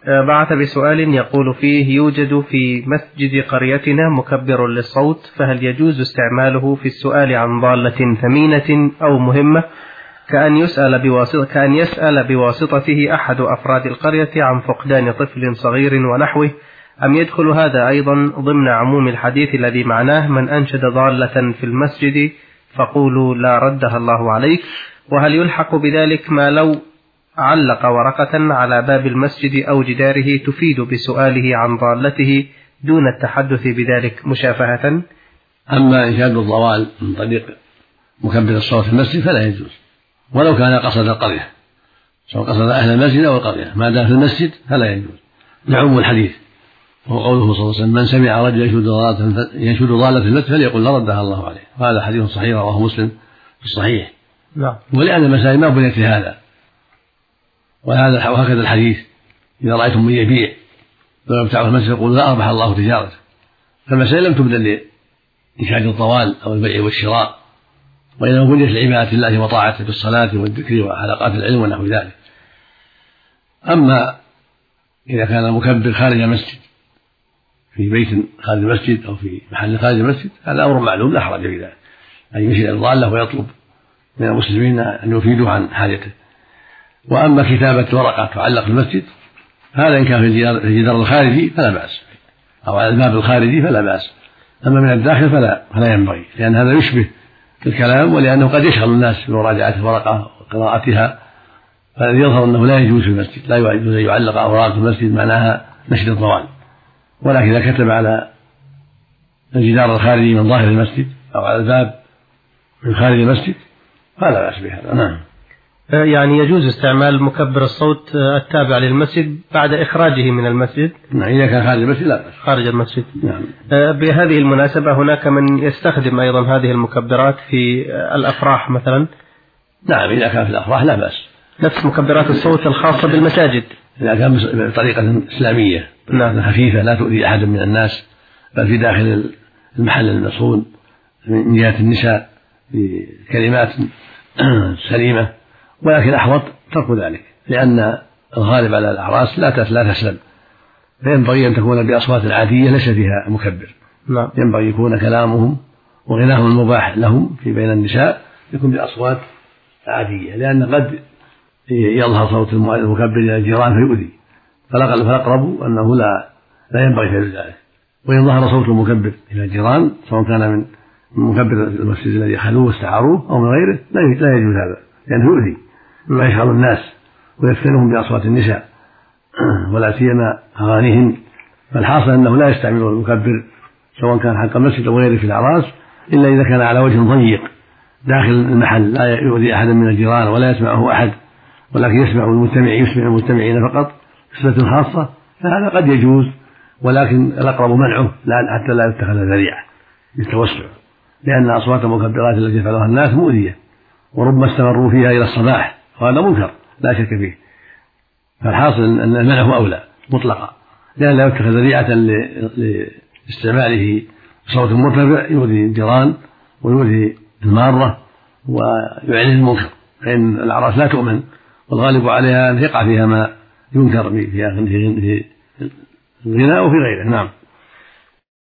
بعث بسؤال يقول فيه: يوجد في مسجد قريتنا مكبر للصوت، فهل يجوز استعماله في السؤال عن ضالة ثمينة أو مهمة، كأن يسأل بواسطته أحد أفراد القرية عن فقدان طفل صغير ونحوه، أم يدخل هذا أيضا ضمن عموم الحديث الذي معناه: من أنشد ضالة في المسجد فقولوا لا ردها الله عليك؟ وهل يلحق بذلك ما لو علق ورقة على باب المسجد أو جداره تفيد بسؤاله عن ضالته دون التحدث بذلك مشافهة؟ أما إنشاد الضوال من طريق مكبر الصوت في المسجد فلا يجوز، ولو كان قصد القرية، سواء قصد أهل المسجد أو القرية، ما دام في المسجد فلا يجوز لعموم الحديث. وهو قوله صلى الله عليه وسلم: من سمع رجلا ينشد ضالة في المسجد فليقل لا ردها الله عليه. وهذا حديث صحيح رواه مسلم في الصحيح. ولأن المساجد ما بنيت لهذا، وهكذا الحديث: إذا رأيتم من يبيع ولم يبتعه المسجد يقول لا أربح الله تجارته. فالمساجد لم تبنى لإنشاد الضوال أو البيع والشراء، وإنما بنيت لعبادة الله وطاعته بالصلاة والذكر وحلقات العلم ونحو ذلك. أما إذا كان المكبر خارج المسجد في بيت خارج المسجد أو في محل خارج المسجد هذا أمر معلوم لا حرج في ذلك، أن يمشي الضالة ويطلب من المسلمين أن يفيدوا عن حاجته. وأما كتابة ورقة تعلق في المسجد هذا إن كان في الجدار الخارجي فلا بأس، أو على الباب الخارجي فلا بأس. أما من الداخل فلا ينبغي، لأن هذا يشبه الكلام، ولأنه قد يشغل الناس بمراجعة الورقة وقراءتها. فالذي يظهر أنه لا يجوز في المسجد، لا يجوز أن يعلق أوراق في المسجد معناها نشد الضوال. ولكن إذا كتب على الجدار الخارجي من ظاهر المسجد أو على الباب من خارج المسجد فلا بأس بهذا. نعم. يعني يجوز استعمال مكبر الصوت التابع للمسجد بعد إخراجه من المسجد؟ نعم، إذا كان خارج المسجد لا بأس. خارج المسجد. نعم. بهذه المناسبة هناك من يستخدم أيضا هذه المكبرات في الأفراح مثلا؟ نعم، إذا كان في الأفراح لا بأس. نفس مكبرات الصوت الخاصة بالمساجد إذا كان بطريقة إسلامية. نعم. خفيفة لا تؤذي أحد من الناس، بل في داخل المحل المصون من جهة النساء بكلمات سليمة. ولكن أحوط ترك ذلك، لأن الغالب على الأعراس لا تسلم، فينبغي أن تكون بأصوات عادية ليس فيها مكبر. نعم. ينبغي يكون كلامهم وغناهم المباح لهم في بين النساء يكون بأصوات عادية، لأن قد يظهر صوت المكبر إلى الجيران فيؤذي، فالأقرب أنه لا ينبغي فعل ذلك. وإن ظهر صوت المكبر إلى الجيران سواء كان من مكبر المسجد الذي خلوه واستعاروه أو من غيره لا يجوز هذا، لأنه يؤذي ويشغل الناس ويفتنهم بأصوات النساء ولا سيما أغانيهن. فالحاصل أنه لا يستعمل المكبر سواء كان حق المسجد أو غيره في الأعراس إلا إذا كان على وجه ضيق داخل المحل لا يؤذي أحدا من الجيران ولا يسمعه أحد، ولكن يسمع المستمعين فقط بصفة خاصة، فهذا قد يجوز، ولكن الأقرب منعه حتى لا يتخذ ذريعة للتوسع، لأن أصوات المكبرات التي يفعلها الناس مؤذية وربما استمروا فيها إلى الصباح، وهذا منكر لا شك فيه. فالحاصل أن المنع أولى مطلقا، لأن لا يتخذ ذريعة لاستعماله بصوت مرتفع يؤذي الجيران ويؤذي المارة ويعلن المنكر، فإن الأعراس لا تؤمن والغالب عليها أن يقع فيها ما ينكر في الغناء وفي غيره. نعم.